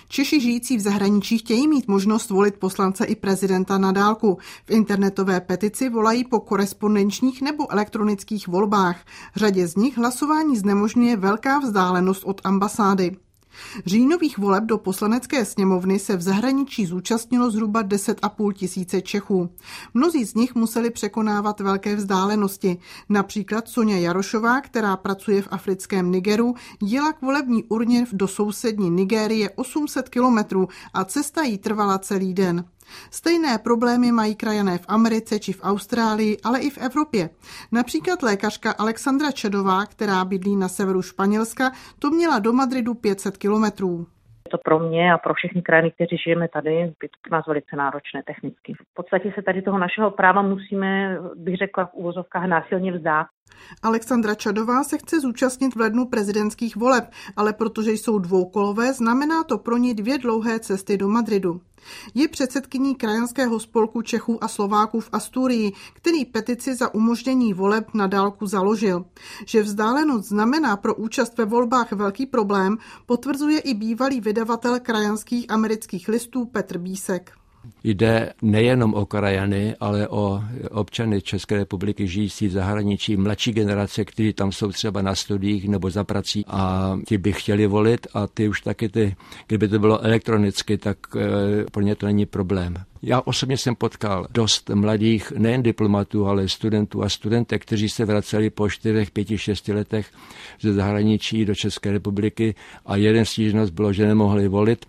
Češi žijící v zahraničí chtějí mít možnost volit poslance i prezidenta na dálku. V internetové petici volají po korespondenčních nebo elektronických volbách. Řadě z nich hlasování znemožňuje velká vzdálenost od ambasády. Říjnových voleb do poslanecké sněmovny se v zahraničí zúčastnilo zhruba 10,5 tisíce Čechů. Mnozí z nich museli překonávat velké vzdálenosti. Například Soňa Jarošová, která pracuje v africkém Nigeru, jela k volební urně do sousední Nigérie 800 kilometrů a cesta jí trvala celý den. Stejné problémy mají krajané v Americe či v Austrálii, ale i v Evropě. Například lékařka Alexandra Čedová, která bydlí na severu Španělska, to měla do Madridu 500 kilometrů. To pro mě a pro všechny krajiny, kteří žijeme tady, je pro nás velice náročné technicky. V podstatě se tady toho našeho práva musíme, bych řekla, v uvozovkách násilně vzdát. Alexandra Čadová se chce zúčastnit v lednu prezidentských voleb, ale protože jsou dvoukolové, znamená to pro ní 2 dlouhé cesty do Madridu. Je předsedkyní krajanského spolku Čechů a Slováků v Asturii, který petici za umožnění voleb na dálku založil. Že vzdálenost znamená pro účast ve volbách velký problém, potvrzuje i bývalý vydavatel krajanských amerických listů Petr Bísek. Jde nejenom o krajany, ale o občany České republiky žijící v zahraničí, mladší generace, kteří tam jsou třeba na studiích nebo za prací a ti by chtěli volit a ty už taky, kdyby to bylo elektronicky, tak pro ně to není problém. Já osobně jsem potkal dost mladých, nejen diplomatů, ale studentů a studentek, kteří se vraceli po 4, 5, 6 letech ze zahraničí do České republiky a jeden stížnost bylo, že nemohli volit.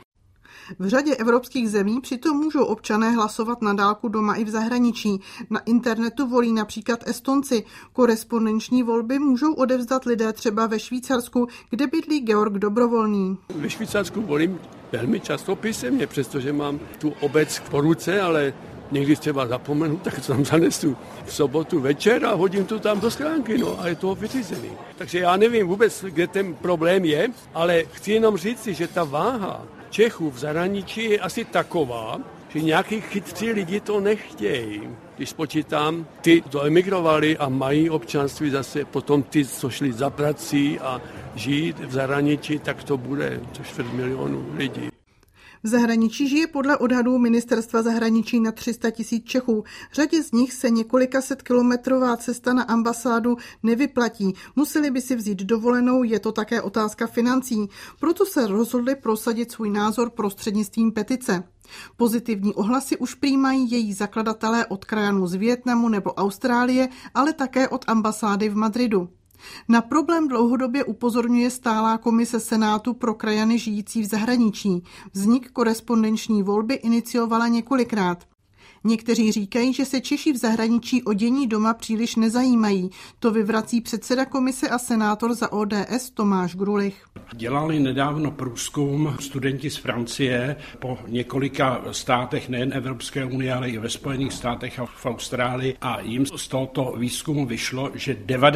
V řadě evropských zemí přitom můžou občané hlasovat na dálku doma i v zahraničí. Na internetu volí například Estonci. Korespondenční volby můžou odevzdat lidé třeba ve Švýcarsku, kde bydlí Georg Dobrovolný. Ve Švýcarsku volím velmi často písemně, přestože mám tu obec po ruce, ale někdy třeba zapomenu, tak to tam zanesu v sobotu večer a hodím to tam do schránky, no a je to vyřízený. Takže já nevím vůbec, kde ten problém je, ale chci jenom říct si, že ta váha Čechů v zahraničí je asi taková, že nějaký chytří lidi to nechtějí. Když spočítám, ty, kdo emigrovali a mají občanství zase, potom ty, co šli za prací a žijí v zahraničí, tak to bude 4 milionu lidí. V zahraničí žije podle odhadů Ministerstva zahraničí na 300 000 Čechů. Řadě z nich se několika setkilometrová cesta na ambasádu nevyplatí. Museli by si vzít dovolenou, je to také otázka financí. Proto se rozhodli prosadit svůj názor prostřednictvím petice. Pozitivní ohlasy už přijímají její zakladatelé od krajanů z Vietnamu nebo Austrálie, ale také od ambasády v Madridu. Na problém dlouhodobě upozorňuje stálá komise Senátu pro krajany žijící v zahraničí. Vznik korespondenční volby iniciovala několikrát. Někteří říkají, že se Češi v zahraničí o dění doma příliš nezajímají. To vyvrací předseda komise a senátor za ODS Tomáš Grulich. Dělali nedávno průzkum studenti z Francie po několika státech nejen Evropské unie, ale i ve Spojených státech a v Austrálii a jim z tohoto výzkumu vyšlo, že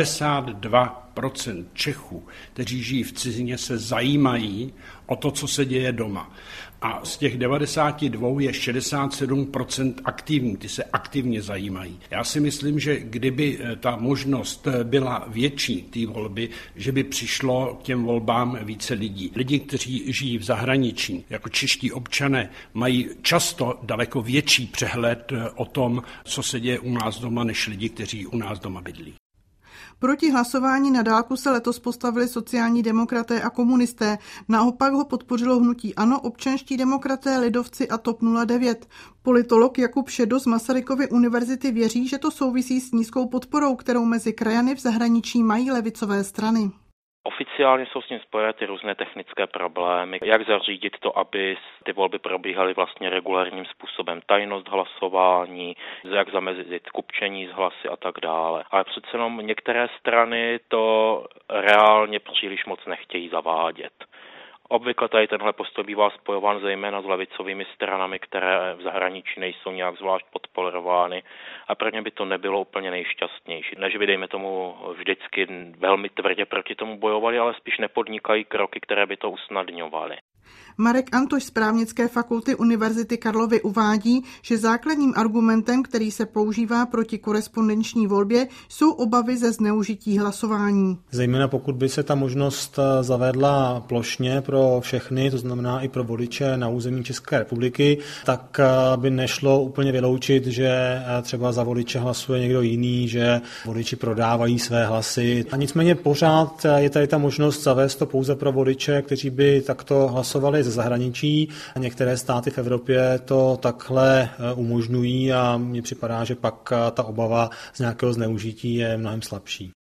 92% Čechů, kteří žijí v cizině, se zajímají o to, co se děje doma. A z těch 92 je 67% aktivní, ty se aktivně zajímají. Já si myslím, že kdyby ta možnost byla větší, ty volby, že by přišlo k těm volbám více lidí. Lidi, kteří žijí v zahraničí, jako čeští občané, mají často daleko větší přehled o tom, co se děje u nás doma, než lidi, kteří u nás doma bydlí. Proti hlasování na dálku se letos postavili sociální demokraté a komunisté. Naopak ho podpořilo hnutí ANO, občanští demokraté, lidovci a TOP 09. Politolog Jakub Šedo z Masarykovy univerzity věří, že to souvisí s nízkou podporou, kterou mezi krajany v zahraničí mají levicové strany. Oficiálně jsou s ním spojené ty různé technické problémy, jak zařídit to, aby ty volby probíhaly vlastně regulárním způsobem, tajnost hlasování, jak zamezit kupčení z hlasy a tak dále. Ale přece jenom některé strany to reálně příliš moc nechtějí zavádět. Obvykle tady tenhle postoj bývá spojován zejména s levicovými stranami, které v zahraničí nejsou nějak zvlášť podporovány a pro ně by to nebylo úplně nejšťastnější. Než by, dejme tomu, vždycky velmi tvrdě proti tomu bojovali, ale spíš nepodnikají kroky, které by to usnadňovaly. Marek Antoš z Právnické fakulty Univerzity Karlovy uvádí, že základním argumentem, který se používá proti korespondenční volbě, jsou obavy ze zneužití hlasování. Zejména pokud by se ta možnost zavedla plošně pro všechny, to znamená i pro voliče na území České republiky, tak by nešlo úplně vyloučit, že třeba za voliče hlasuje někdo jiný, že voliči prodávají své hlasy. A nicméně pořád je tady ta možnost zavést to pouze pro voliče, kteří by takto hlasovali ze zahraničí. Některé státy v Evropě to takhle umožňují a mně připadá, že pak ta obava z nějakého zneužití je mnohem slabší.